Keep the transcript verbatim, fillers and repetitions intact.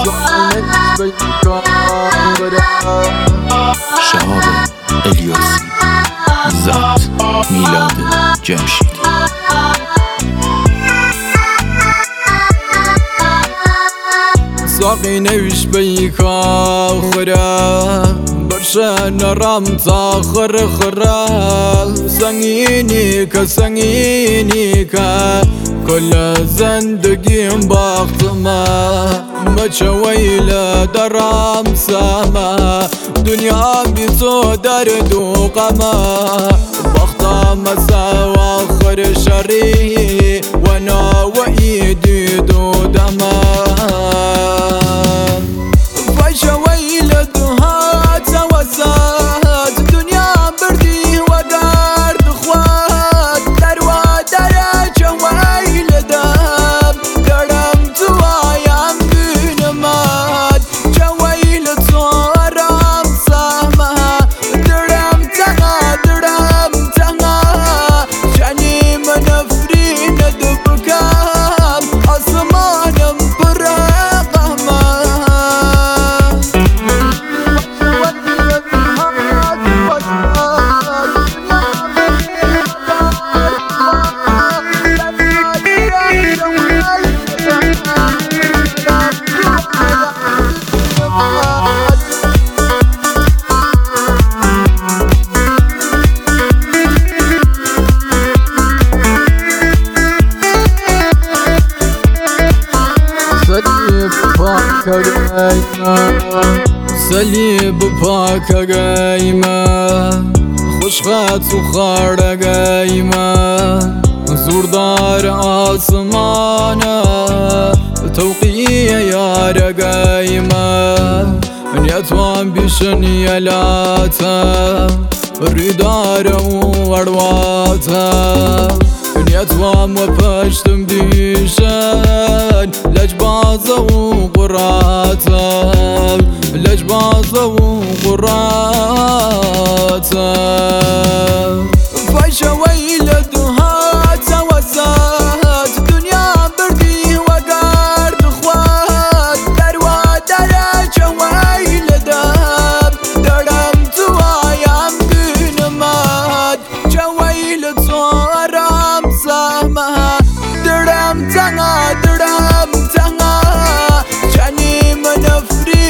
شهاب الیاسی، ضبط میلاد جمشیدی. ساقي نوش بيكا خرا برشان رام تاخر خرا سنگيني كسنگيني كا كل زندگي باخت ما مچويل درام سما دنيا بيتو درد وقما بختا مساوى خر شري وانا وايدي دو دما صليب باك قايمة خوشخات وخار قايمة زوردار آسمانا توقية يا رقايمة نيتوان بشن يلاتا ردار وارواتا نيتوان وفاشتم ديشان لجبازة وقراتا لجبازة وقراتا فايشة ويلد هات وزات دنيا بردي وقارد خوات دروا درجة ويلدام درم توايام قنمات جويلد صورام سامها درم تنغا درم تنغا جاني منفري